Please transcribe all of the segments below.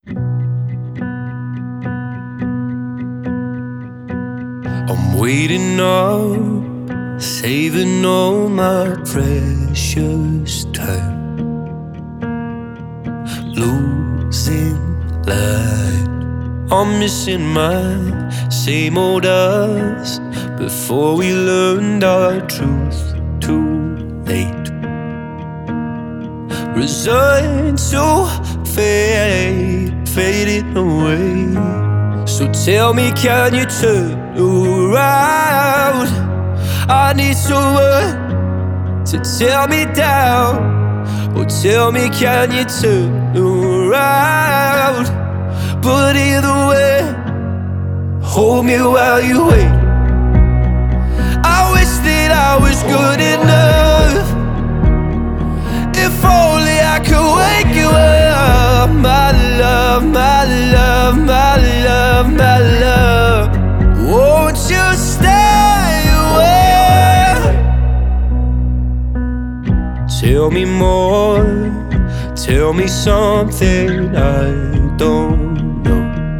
I'm waiting up, saving all my precious time, losing light. I'm missing my same old us before we learned our truth too late. Resigned to fade, fading away. So tell me, can you turn around? I need someone to tear me down. Oh, tell me, can you turn around? But either way, hold me while you wait. I wish that I was good enough. If only I could wake you up. My love, my love, my love, my love. Won't you stay away? Tell me more, tell me something I don't know.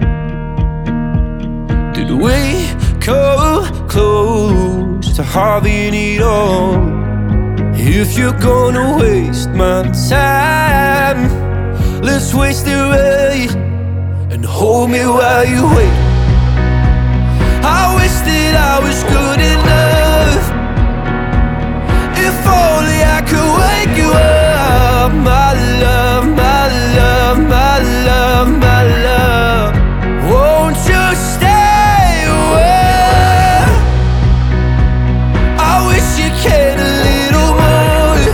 Did we come close to having it all? If you're gonna waste my time, let's waste it right and hold me while you wait. I wish that I was good enough. If only I could wake you up. My love, my love, my love, my love. Won't you stay away? I wish you cared a little more.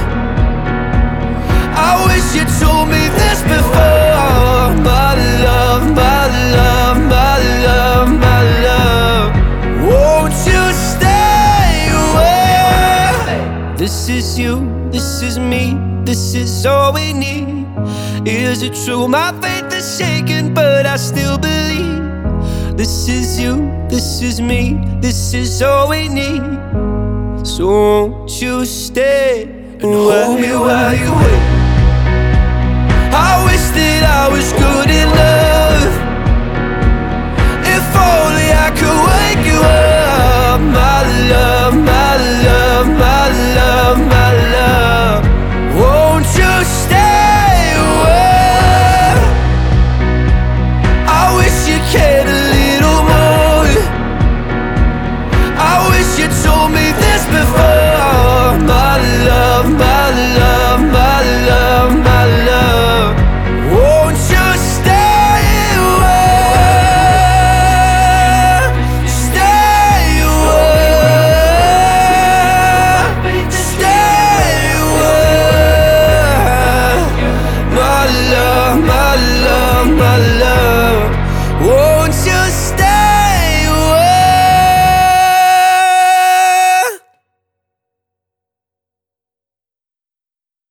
I wish you told me this before. My love, my love, my love, my love. Won't you stay away? This is you, this is me, this is all we need. Is it true? My faith is shaken, but I still believe. This is you, this is me, this is all we need. So won't you stay and hold me while you wait? I wish that I was